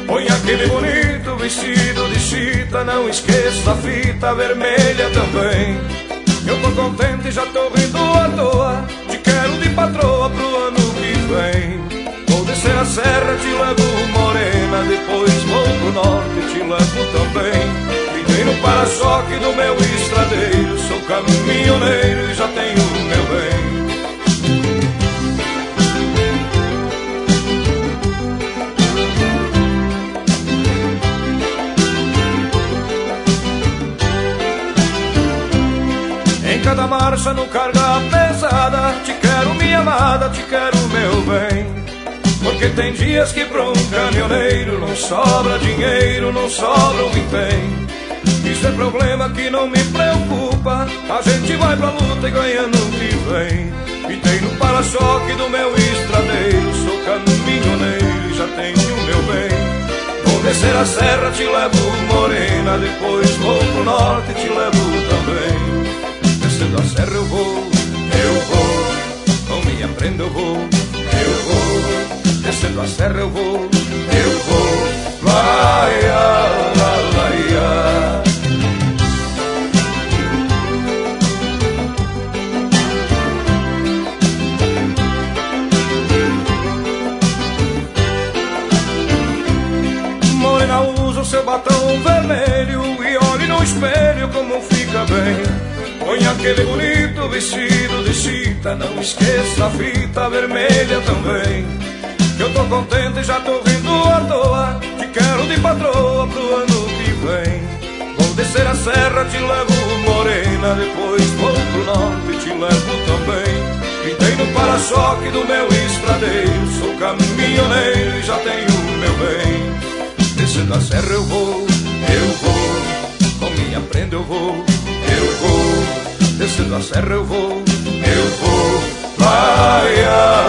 Põe aquele bonito vestido de chita, não esqueça a fita vermelha também. Eu tô contente e já tô rindo à toa, te quero de patroa pro ano que vem. Vou descer a serra, te levo morena, depois vou pro norte, te levo também. Pintei no para-choque do meu estradeiro, sou caminhoneiro e já tenho o meu bem. Em cada marcha no carga pesada, te quero minha amada, te quero meu bem. Porque tem dias que pra um caminhoneiro não sobra dinheiro, não sobra um empenho. Isso é problema que não me preocupa, a gente vai pra luta e ganha no que vem. Pintei no para-choque do meu estradeiro, sou caminhoneiro e já tenho o meu bem. Vou descer a serra, te levo morena, depois vou pro norte e te levo também. Descendo a serra eu vou, com minha prenda eu vou. Descendo a serra eu vou, vai, Morena, usa o seu batom vermelho e olhe no espelho como fica bem. Põe aquele bonito vestido de chita, não esqueça a fita vermelha também. Que eu tô contente e já tô rindo à toa, te quero de patroa pro ano que vem. Vou descer a serra, te levo morena, depois vou pro norte, te levo também. Pintei no para-choque do meu estradeiro, sou caminhoneiro e já tenho o meu bem. Descendo a serra eu vou, com minha prenda eu vou. Descendo a serra eu vou, vai.